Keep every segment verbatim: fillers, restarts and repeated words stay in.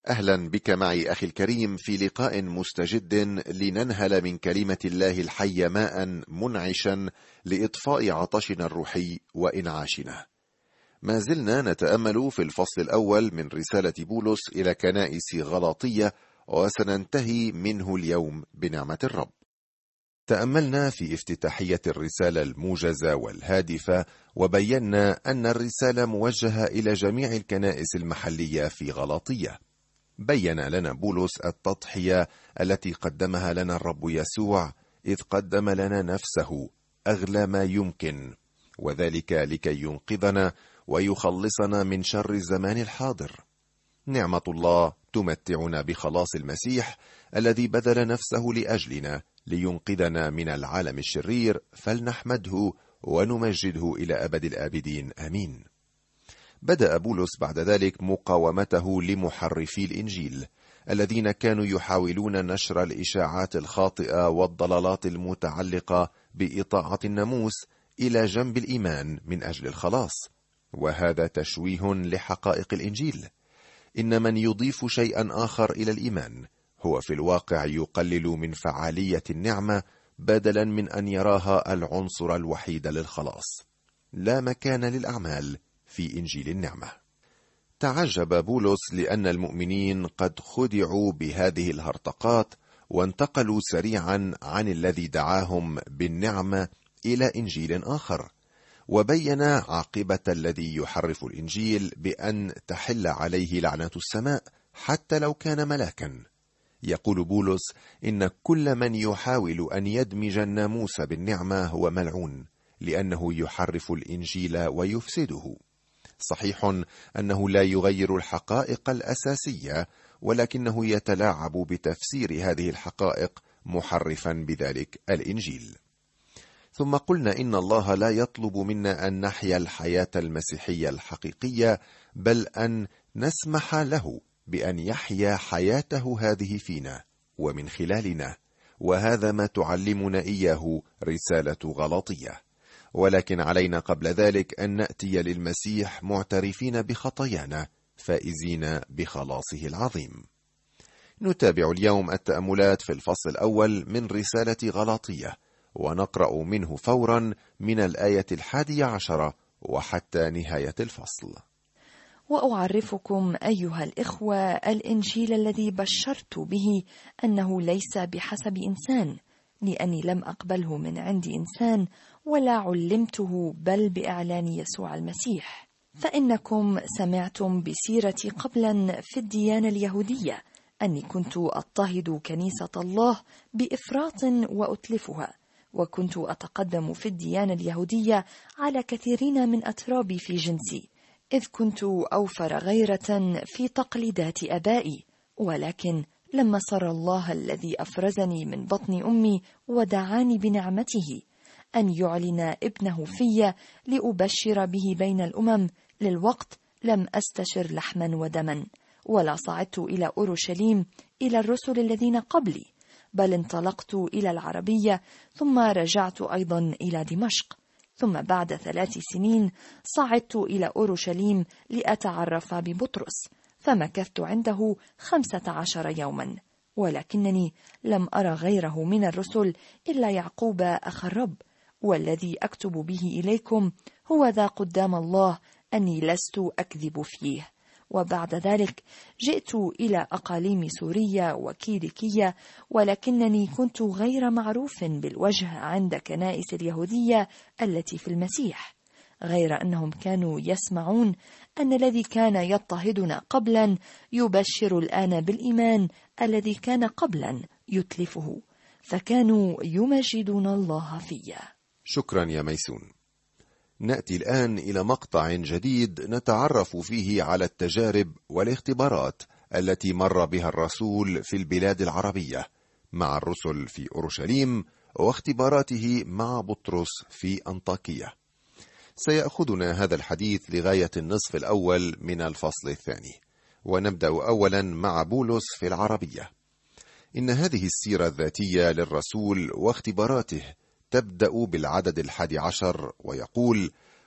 أهلا بك معي أخي الكريم في لقاء مستجد لننهل من كلمة الله الحي ماء منعشا لإطفاء عطشنا الروحي وإنعاشنا. ما زلنا نتأمل في الفصل الأول من رسالة بولس إلى كنائس غلاطية، وسننتهي منه اليوم بنعمة الرب. تأملنا في افتتاحية الرسالة الموجزة والهادفة، وبينا أن الرسالة موجهة إلى جميع الكنائس المحلية في غلاطية. بين لنا بولس التضحية التي قدمها لنا الرب يسوع، إذ قدم لنا نفسه أغلى ما يمكن، وذلك لكي ينقذنا ويخلصنا من شر الزمان الحاضر. نعمة الله تمتعنا بخلاص المسيح الذي بذل نفسه لأجلنا لينقذنا من العالم الشرير، فلنحمده ونمجده إلى أبد الآبدين، آمين. بدأ بولس بعد ذلك مقاومته لمحرفي الإنجيل الذين كانوا يحاولون نشر الإشاعات الخاطئة والضلالات المتعلقة بإطاعة الناموس إلى جنب الإيمان من أجل الخلاص، وهذا تشويه لحقائق الإنجيل. إن من يضيف شيئا آخر إلى الإيمان هو في الواقع يقلل من فعالية النعمة بدلا من أن يراها العنصر الوحيد للخلاص. لا مكان للأعمال في إنجيل النعمة. تعجب بولس لأن المؤمنين قد خدعوا بهذه الهرطقات وانتقلوا سريعا عن الذي دعاهم بالنعمة إلى إنجيل آخر، وبين عاقبة الذي يحرف الإنجيل بأن تحل عليه لعنة السماء حتى لو كان ملاكا. يقول بولس إن كل من يحاول أن يدمج الناموس بالنعمة هو ملعون، لأنه يحرف الإنجيل ويفسده. صحيح أنه لا يغير الحقائق الأساسية، ولكنه يتلاعب بتفسير هذه الحقائق محرفا بذلك الإنجيل. ثم قلنا إن الله لا يطلب منا أن نحيا الحياة المسيحية الحقيقية، بل أن نسمح له بأن يحيا حياته هذه فينا ومن خلالنا، وهذا ما تعلمنا إياه رسالة غلاطية. ولكن علينا قبل ذلك أن نأتي للمسيح معترفين بخطايانا فائزين بخلاصه العظيم. نتابع اليوم التأملات في الفصل الأول من رسالة غلاطية، ونقرأ منه فورا من الآية الحادية عشرة وحتى نهاية الفصل. وأعرفكم أيها الإخوة الإنجيل الذي بشرت به أنه ليس بحسب إنسان، لأني لم أقبله من عند إنسان ولا علمته، بل بإعلان يسوع المسيح. فإنكم سمعتم بسيرتي قبلا في الديانة اليهودية أني كنت أضطهد كنيسة الله بإفراط وأتلفها، وكنت أتقدم في الديانة اليهودية على كثيرين من أترابي في جنسي، إذ كنت أوفر غيرة في تقليدات أبائي. ولكن لما سر الله الذي أفرزني من بطن أمي ودعاني بنعمته أن يعلن ابنه في لأبشر به بين الأمم، للوقت لم أستشر لحما ودما، ولا صعدت إلى أورشليم إلى الرسل الذين قبلي، بل انطلقت إلى العربية، ثم رجعت أيضا إلى دمشق، ثم بعد ثلاث سنين صعدت إلى أورشليم لأتعرف ببطرس، فمكثت عنده خمسة عشر يوما، ولكنني لم أرى غيره من الرسل إلا يعقوب أخ الرب، والذي أكتب به إليكم هو ذا قدام الله أني لست أكذب فيه. وبعد ذلك جئت إلى أقاليم سوريا وكيليكية، ولكنني كنت غير معروف بالوجه عند كنائس اليهودية التي في المسيح، غير أنهم كانوا يسمعون أن الذي كان يضطهدنا قبلا يبشر الآن بالإيمان الذي كان قبلا يتلفه، فكانوا يمجدون الله فيه. شكرا يا ميسون. نأتي الآن إلى مقطع جديد نتعرف فيه على التجارب والاختبارات التي مر بها الرسول في البلاد العربية مع الرسل في أورشليم، واختباراته مع بطرس في أنطاكية. سيأخذنا هذا الحديث لغاية النصف الأول من الفصل الثاني، ونبدأ أولا مع بولس في العربية. إن هذه السيرة الذاتية للرسول واختباراته تبدأ بالعدد الحادي عشر، ويقول: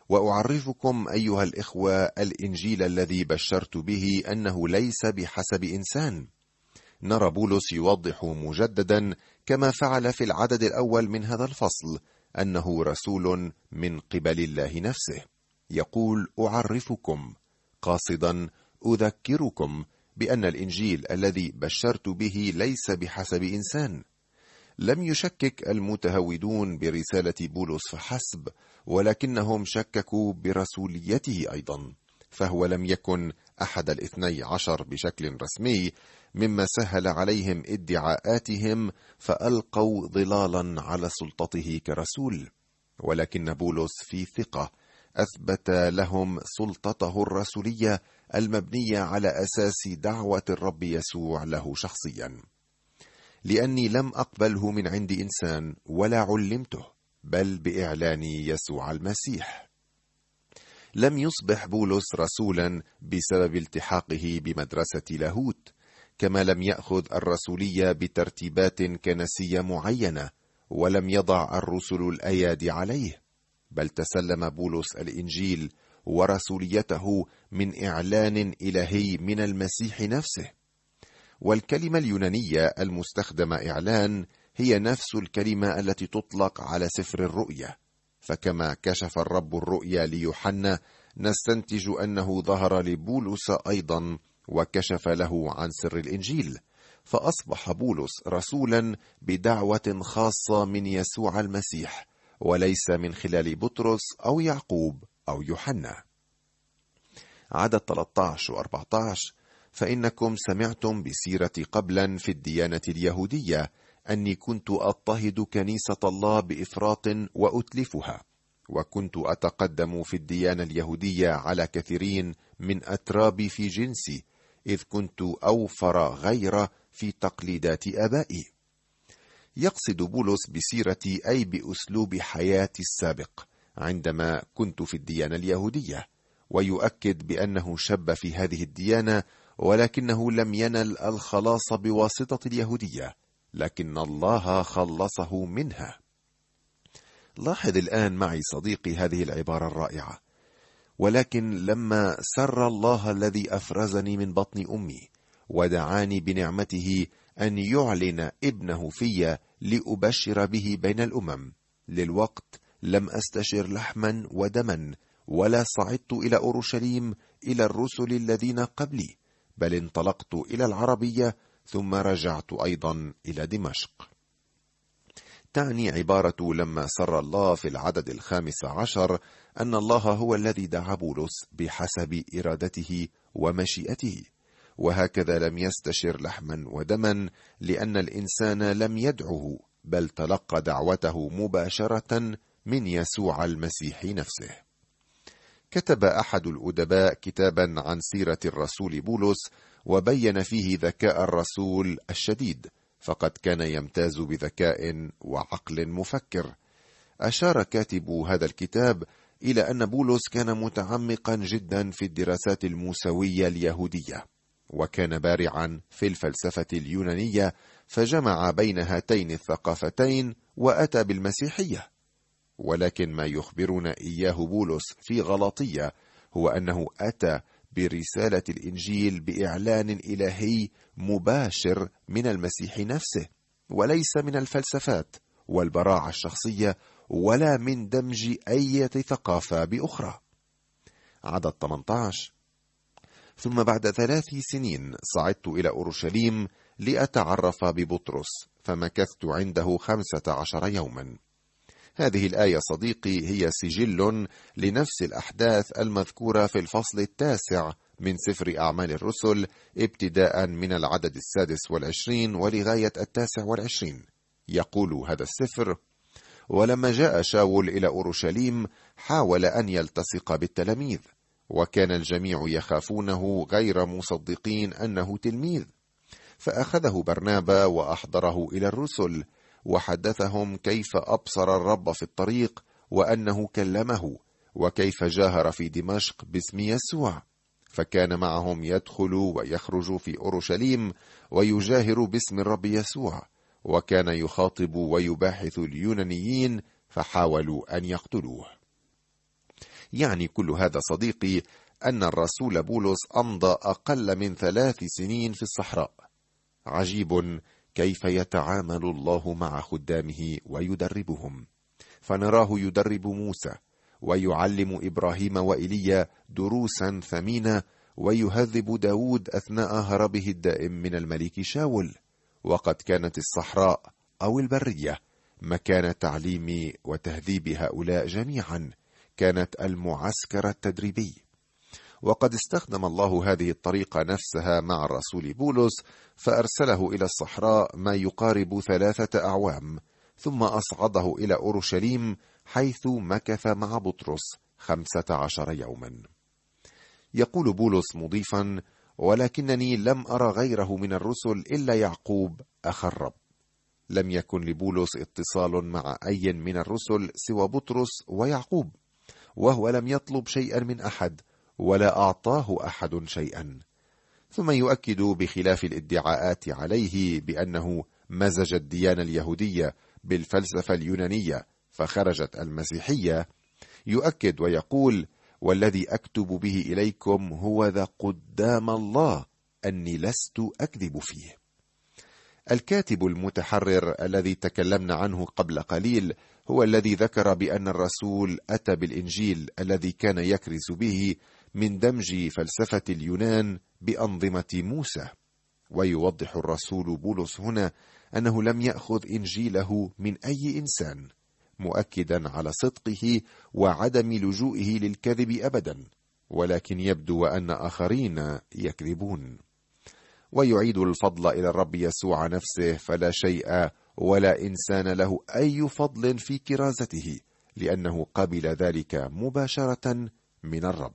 وأعرفكم أيها الإخوة الإنجيل الذي بشرت به أنه ليس بحسب إنسان. نرى بولس يوضح مجددا كما فعل في العدد الأول من هذا الفصل أنه رسول من قبل الله نفسه. يقول أعرفكم، قاصدا أذكركم بأن الإنجيل الذي بشرت به ليس بحسب إنسان. لم يشكك المتهودون برسالة بولس فحسب، ولكنهم شككوا برسوليته أيضا، فهو لم يكن أحد الاثني عشر بشكل رسمي، مما سهل عليهم ادعاءاتهم فألقوا ظلالا على سلطته كرسول. ولكن بولس في ثقة أثبت لهم سلطته الرسولية المبنية على أساس دعوة الرب يسوع له شخصيا. لأني لم أقبله من عند إنسان ولا علمته، بل بإعلان يسوع المسيح. لم يصبح بولس رسولا بسبب التحاقه بمدرسة لاهوت، كما لم يأخذ الرسولية بترتيبات كنسية معينة، ولم يضع الرسل الأيادي عليه، بل تسلم بولس الإنجيل ورسوليته من إعلان إلهي من المسيح نفسه. والكلمة اليونانية المستخدمة إعلان هي نفس الكلمة التي تطلق على سفر الرؤيا، فكما كشف الرب الرؤيا ليوحنا نستنتج أنه ظهر لبولس أيضا وكشف له عن سر الإنجيل، فأصبح بولس رسولا بدعوة خاصة من يسوع المسيح، وليس من خلال بطرس أو يعقوب أو يوحنا. عدد ثلاثة عشر و أربعة عشر: فإنكم سمعتم بسيرتي قبلا في الديانة اليهودية أني كنت أضطهد كنيسة الله بإفراط وأتلفها، وكنت أتقدم في الديانة اليهودية على كثيرين من أترابي في جنسي، إذ كنت أوفر غير في تقليدات آبائي. يقصد بولس بسيرتي أي بأسلوب حياتي السابق عندما كنت في الديانة اليهودية، ويؤكد بأنه شب في هذه الديانة، ولكنه لم ينل الخلاص بواسطة اليهودية، لكن الله خلصه منها. لاحظ الآن معي صديقي هذه العبارة الرائعة: ولكن لما سر الله الذي أفرزني من بطن أمي ودعاني بنعمته أن يعلن ابنه في لأبشر به بين الأمم، للوقت لم أستشر لحما ودما، ولا صعدت إلى أورشليم إلى الرسل الذين قبلي، بل انطلقت إلى العربية ثم رجعت أيضا إلى دمشق. تعني عبارة لما سر الله في العدد الخامس عشر أن الله هو الذي دعا بولس بحسب إرادته ومشيئته، وهكذا لم يستشر لحما ودما، لأن الإنسان لم يدعه، بل تلقى دعوته مباشرة من يسوع المسيح نفسه. كتب أحد الأدباء كتابا عن سيرة الرسول بولس، وبين فيه ذكاء الرسول الشديد، فقد كان يمتاز بذكاء وعقل مفكر. أشار كاتب هذا الكتاب إلى أن بولس كان متعمقا جدا في الدراسات الموسوية اليهودية، وكان بارعا في الفلسفة اليونانية، فجمع بين هاتين الثقافتين وأتى بالمسيحية. ولكن ما يخبرنا إياه بولس في غلاطية هو أنه أتى برسالة الإنجيل بإعلان إلهي مباشر من المسيح نفسه، وليس من الفلسفات والبراعة الشخصية، ولا من دمج أي ثقافة بأخرى. عدد ثمانية عشر: ثم بعد ثلاث سنين صعدت إلى أورشليم لأتعرف ببطرس، فمكثت عنده خمسة عشر يوما. هذه الآية صديقي هي سجل لنفس الأحداث المذكورة في الفصل التاسع من سفر أعمال الرسل، ابتداء من العدد السادس والعشرين ولغاية التاسع والعشرين. يقول هذا السفر: ولما جاء شاول إلى أورشليم حاول أن يلتصق بالتلاميذ، وكان الجميع يخافونه غير مصدقين أنه تلميذ، فأخذه برنابا وأحضره إلى الرسل، وحدثهم كيف أبصر الرب في الطريق، وأنه كلمه، وكيف جاهر في دمشق باسم يسوع، فكان معهم يدخل ويخرج في أورشليم ويجاهر باسم الرب يسوع، وكان يخاطب ويباحث اليونانيين، فحاولوا أن يقتلوه. يعني كل هذا صديقي أن الرسول بولس أمضى أقل من ثلاث سنين في الصحراء. عجيب كيف يتعامل الله مع خدامه ويدربهم، فنراه يدرب موسى ويعلم إبراهيم وإيليا دروسا ثمينة، ويهذب داود أثناء هربه الدائم من الملك شاول. وقد كانت الصحراء أو البرية مكان تعليم وتهذيب هؤلاء جميعا، كانت المعسكر التدريبي. وقد استخدم الله هذه الطريقة نفسها مع الرسول بولس، فأرسله إلى الصحراء ما يقارب ثلاثة أعوام، ثم أصعده إلى أورشليم حيث مكث مع بطرس خمسة عشر يوما. يقول بولس مضيفا: ولكنني لم أرى غيره من الرسل إلا يعقوب أخ الرب. لم يكن لبولس اتصال مع أي من الرسل سوى بطرس ويعقوب، وهو لم يطلب شيئا من أحد ولا أعطاه أحد شيئا. ثم يؤكد بخلاف الادعاءات عليه بأنه مزج الديانة اليهودية بالفلسفة اليونانية فخرجت المسيحية، يؤكد ويقول: والذي أكتب به إليكم هو ذا قدام الله أني لست أكذب فيه. الكاتب المتحرر الذي تكلمنا عنه قبل قليل هو الذي ذكر بأن الرسول أتى بالإنجيل الذي كان يكرز به من دمج فلسفة اليونان بأنظمة موسى. ويوضح الرسول بولس هنا أنه لم يأخذ إنجيله من أي إنسان، مؤكدا على صدقه وعدم لجوئه للكذب أبدا، ولكن يبدو أن آخرين يكذبون. ويعيد الفضل إلى الرب يسوع نفسه، فلا شيء ولا إنسان له أي فضل في كرازته، لأنه قبل ذلك مباشرة من الرب.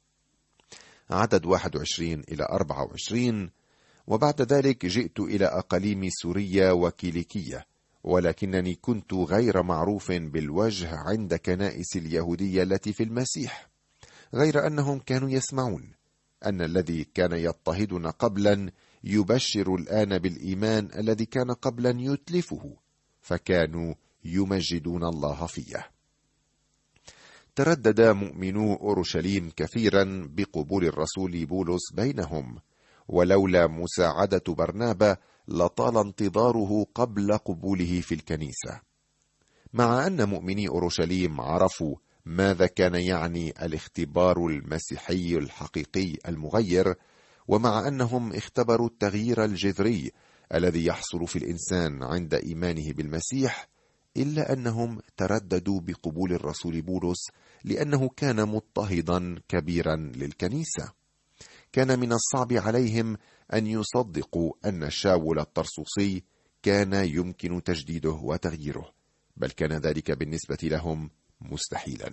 عدد واحد وعشرين إلى أربعة وعشرين: وبعد ذلك جئت إلى أقاليم سوريا وكيليكية، ولكنني كنت غير معروف بالوجه عند كنائس اليهودية التي في المسيح، غير أنهم كانوا يسمعون أن الذي كان يضطهدنا قبلا يبشر الآن بالإيمان الذي كان قبلا يتلفه، فكانوا يمجدون الله فيه. تردد مؤمنو أورشليم كثيرا بقبول الرسول بولس بينهم، ولولا مساعدة برنابا لطال انتظاره قبل قبوله في الكنيسة. مع أن مؤمني أورشليم عرفوا ماذا كان يعني الاختبار المسيحي الحقيقي المغير، ومع أنهم اختبروا التغيير الجذري الذي يحصل في الإنسان عند إيمانه بالمسيح، إلا أنهم ترددوا بقبول الرسول بولس لأنه كان مضطهدا كبيرا للكنيسة. كان من الصعب عليهم أن يصدقوا أن شاول الطرسوسي كان يمكن تجديده وتغييره، بل كان ذلك بالنسبة لهم مستحيلا.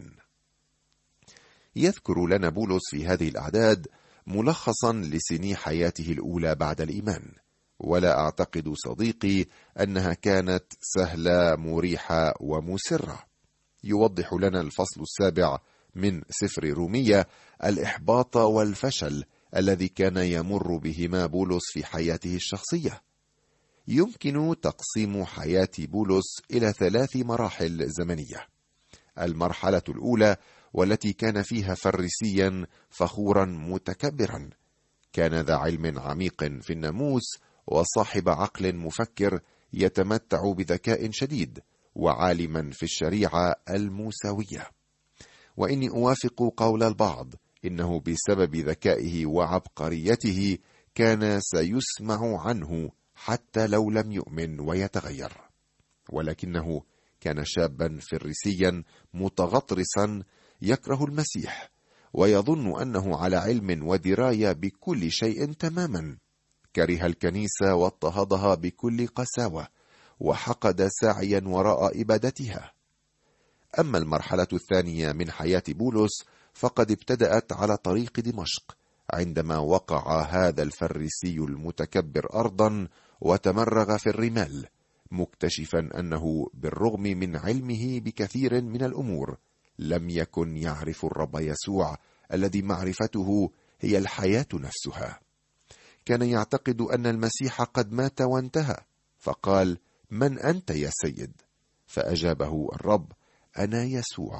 يذكر لنا بولس في هذه الأعداد ملخصا لسني حياته الأولى بعد الإيمان، ولا أعتقد صديقي أنها كانت سهلة مريحة ومسرة. يوضح لنا الفصل السابع من سفر رومية الإحباط والفشل الذي كان يمر بهما بولس في حياته الشخصية. يمكن تقسيم حياة بولس إلى ثلاث مراحل زمنية. المرحلة الأولى والتي كان فيها فريسيا فخورا متكبرا، كان ذا علم عميق في الناموس وصاحب عقل مفكر يتمتع بذكاء شديد وعالما في الشريعة الموسوية. وإني أوافق قول البعض إنه بسبب ذكائه وعبقريته كان سيسمع عنه حتى لو لم يؤمن ويتغير، ولكنه كان شابا فريسيا متغطرسا يكره المسيح ويظن أنه على علم ودراية بكل شيء تماما. كره الكنيسة واضطهدها بكل قساوة، وحقد ساعيا وراء إبادتها. أما المرحلة الثانية من حياة بولس فقد ابتدأت على طريق دمشق، عندما وقع هذا الفريسي المتكبر أرضا وتمرغ في الرمال، مكتشفا أنه بالرغم من علمه بكثير من الأمور لم يكن يعرف الرب يسوع الذي معرفته هي الحياة نفسها. كان يعتقد أن المسيح قد مات وانتهى، فقال: من أنت يا سيد؟ فأجابه الرب: أنا يسوع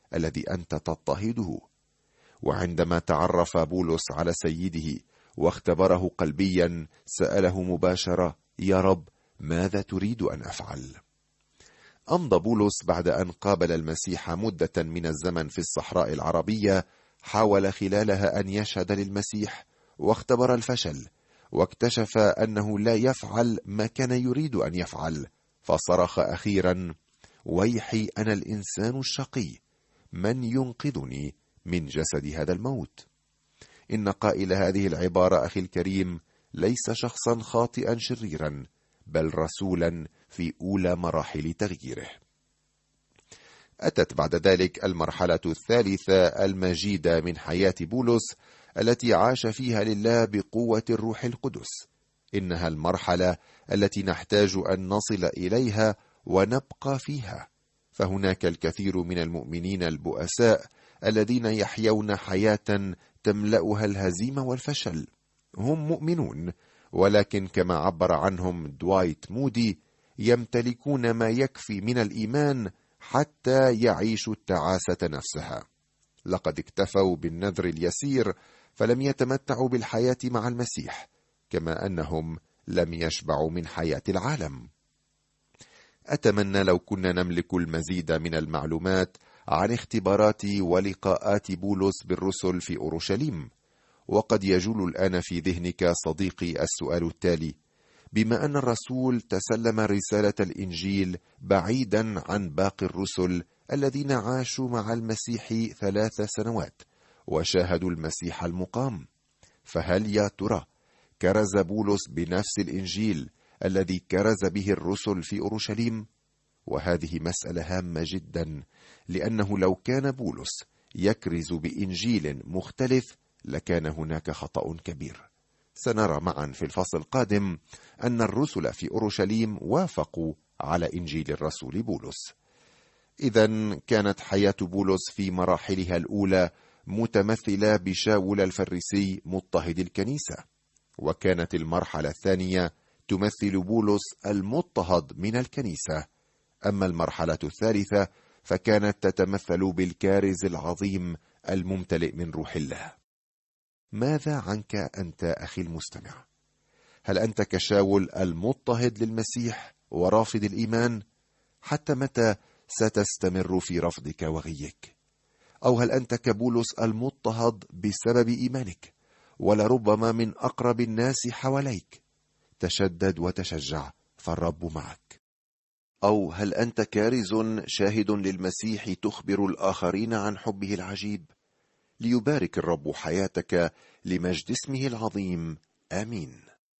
الذي أنت تضطهده. وعندما تعرف بولس على سيده واختبره قلبيا، سأله مباشرة: يا رب، ماذا تريد أن أفعل؟ أمضى بولس بعد أن قابل المسيح مدة من الزمن في الصحراء العربية، حاول خلالها أن يشهد للمسيح، واختبر الفشل، واكتشف أنه لا يفعل ما كان يريد أن يفعل، فصرخ أخيرا: ويحي أنا الإنسان الشقي، من ينقذني من جسد هذا الموت؟ إن قائل هذه العبارة أخي الكريم ليس شخصا خاطئا شريرا، بل رسولا في أولى مراحل تغييره. أتت بعد ذلك المرحلة الثالثة المجيدة من حياة بولس، التي عاش فيها لله بقوة الروح القدس. إنها المرحلة التي نحتاج أن نصل إليها ونبقى فيها، فهناك الكثير من المؤمنين البؤساء الذين يحيون حياة تملأها الهزيمة والفشل. هم مؤمنون، ولكن كما عبر عنهم دوايت مودي، يمتلكون ما يكفي من الإيمان حتى يعيشوا التعاسة نفسها. لقد اكتفوا بالنذر اليسير، فلم يتمتعوا بالحياة مع المسيح، كما أنهم لم يشبعوا من حياة العالم. أتمنى لو كنا نملك المزيد من المعلومات عن اختبارات ولقاءات بولس بالرسل في أورشليم. وقد يجول الآن في ذهنك صديقي السؤال التالي: بما أن الرسول تسلم رسالة الإنجيل بعيدا عن باقي الرسل الذين عاشوا مع المسيح ثلاث سنوات وشاهدوا المسيح المقام، فهل يا ترى كرز بولس بنفس الإنجيل الذي كرز به الرسل في أورشليم؟ وهذه مسألة هامة جدا، لأنه لو كان بولس يكرز بإنجيل مختلف لكان هناك خطأ كبير. سنرى معا في الفصل القادم أن الرسل في أورشليم وافقوا على إنجيل الرسول بولس. إذن كانت حياة بولس في مراحلها الأولى متمثلة بشاول الفريسي مضطهد الكنيسة، وكانت المرحلة الثانية تمثل بولس المضطهد من الكنيسة. أما المرحلة الثالثة فكانت تتمثل بالكارز العظيم الممتلئ من روح الله. ماذا عنك أنت أخي المستمع؟ هل أنت كشاول المضطهد للمسيح ورافض الإيمان؟ حتى متى ستستمر في رفضك وغيك؟ أو هل أنت كبولس المضطهد بسبب إيمانك، ولربما من أقرب الناس حواليك؟ تشدد وتشجع، فالرب معك. أو هل أنت كارز شاهد للمسيح تخبر الآخرين عن حبه العجيب؟ ليبارك الرب حياتك لمجد اسمه العظيم. آمين.